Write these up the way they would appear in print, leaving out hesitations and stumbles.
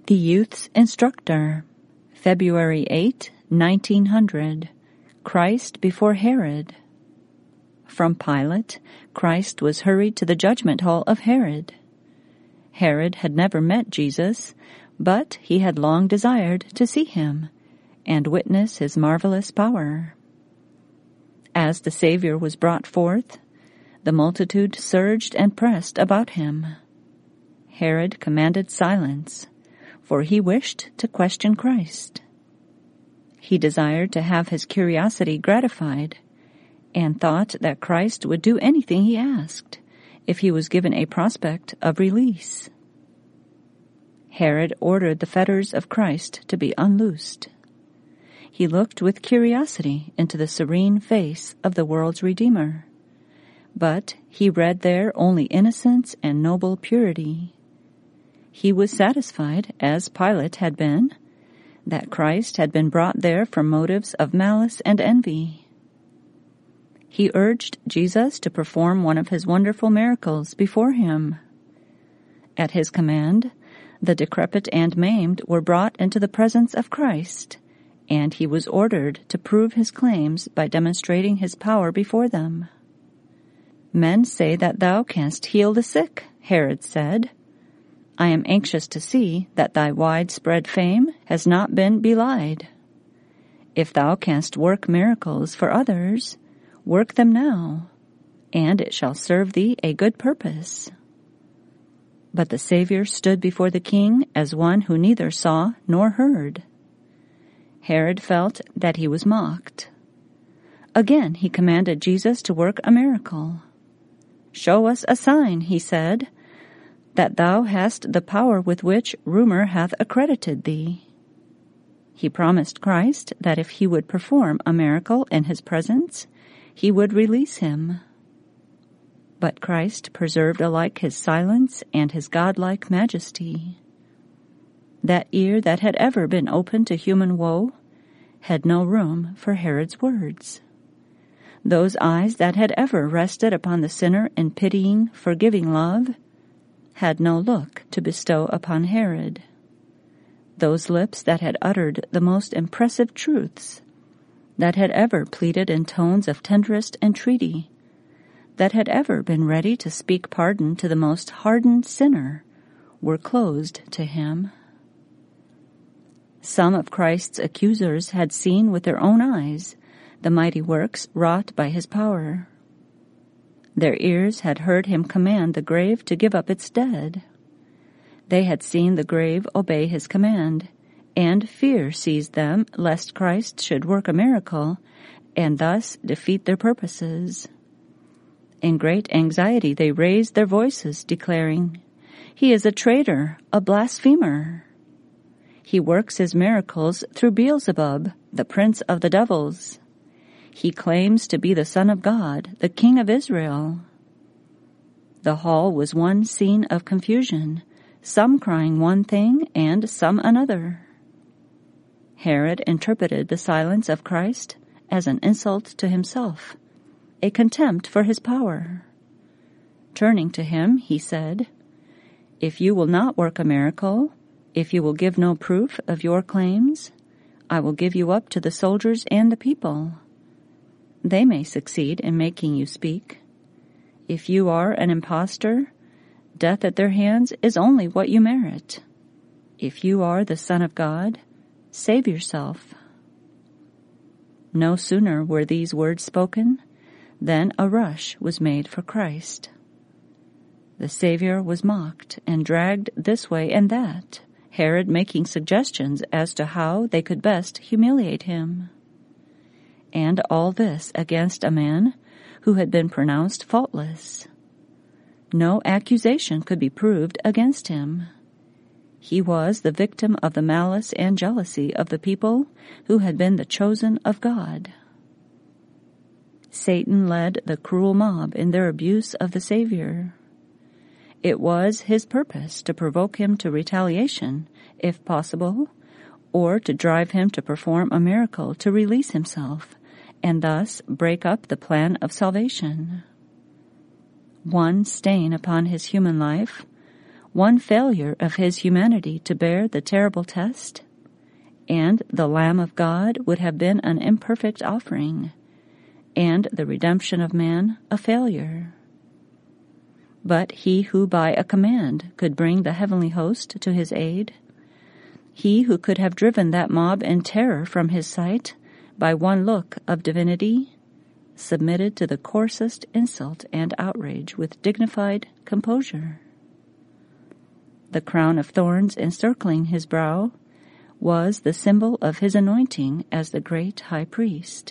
The Youth's Instructor, February 8, 1900. Christ before Herod. From Pilate, Christ was hurried to the judgment hall of Herod. Herod had never met Jesus, but he had long desired to see him and witness his marvelous power. As the Savior was brought forth, the multitude surged and pressed about him. Herod commanded silence, for he wished to question Christ. He desired to have his curiosity gratified, and thought that Christ would do anything he asked if he was given a prospect of release. Herod ordered the fetters of Christ to be unloosed. He looked with curiosity into the serene face of the world's Redeemer, but he read there only innocence and noble purity. He was satisfied, as Pilate had been, that Christ had been brought there from motives of malice and envy. He urged Jesus to perform one of his wonderful miracles before him. At his command, the decrepit and maimed were brought into the presence of Christ, and he was ordered to prove his claims by demonstrating his power before them. "Men say that thou canst heal the sick," Herod said. "I am anxious to see that thy widespread fame has not been belied. If thou canst work miracles for others, work them now, and it shall serve thee a good purpose." But the Savior stood before the king as one who neither saw nor heard. Herod felt that he was mocked. Again he commanded Jesus to work a miracle. "Show us a sign," he said, "that thou hast the power with which rumor hath accredited thee." He promised Christ that if he would perform a miracle in his presence, he would release him. But Christ preserved alike his silence and his godlike majesty. That ear that had ever been open to human woe had no room for Herod's words. Those eyes that had ever rested upon the sinner in pitying, forgiving love had no look to bestow upon Herod. Those lips that had uttered the most impressive truths, that had ever pleaded in tones of tenderest entreaty, that had ever been ready to speak pardon to the most hardened sinner, were closed to him. Some of Christ's accusers had seen with their own eyes the mighty works wrought by his power. Their ears had heard him command the grave to give up its dead. They had seen the grave obey his command, and fear seized them lest Christ should work a miracle and thus defeat their purposes. In great anxiety they raised their voices, declaring, "He is a traitor, a blasphemer. He works his miracles through Beelzebub, the prince of the devils. He claims to be the Son of God, the King of Israel." The hall was one scene of confusion, some crying one thing and some another. Herod interpreted the silence of Christ as an insult to himself, a contempt for his power. Turning to him, he said, "If you will not work a miracle, if you will give no proof of your claims, I will give you up to the soldiers and the people. They may succeed in making you speak. If you are an impostor, death at their hands is only what you merit. If you are the Son of God, save yourself." No sooner were these words spoken than a rush was made for Christ. The Savior was mocked and dragged this way and that, Herod making suggestions as to how they could best humiliate him. And all this against a man who had been pronounced faultless. No accusation could be proved against him. He was the victim of the malice and jealousy of the people who had been the chosen of God. Satan led the cruel mob in their abuse of the Savior. It was his purpose to provoke him to retaliation, if possible, or to drive him to perform a miracle to release himself, and thus break up the plan of salvation. One stain upon his human life, one failure of his humanity to bear the terrible test, and the Lamb of God would have been an imperfect offering, and the redemption of man a failure. But he who by a command could bring the heavenly host to his aid, he who could have driven that mob in terror from his sight by one look of divinity, submitted to the coarsest insult and outrage with dignified composure. The crown of thorns encircling his brow was the symbol of his anointing as the great high priest.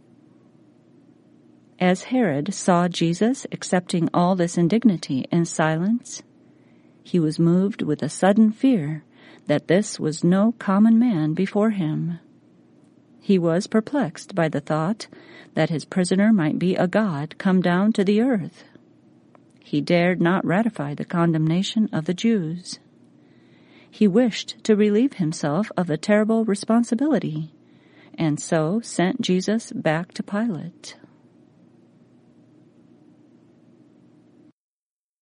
As Herod saw Jesus accepting all this indignity in silence, he was moved with a sudden fear that this was no common man before him. He was perplexed by the thought that his prisoner might be a god come down to the earth. He dared not ratify the condemnation of the Jews. He wished to relieve himself of a terrible responsibility, and so sent Jesus back to Pilate.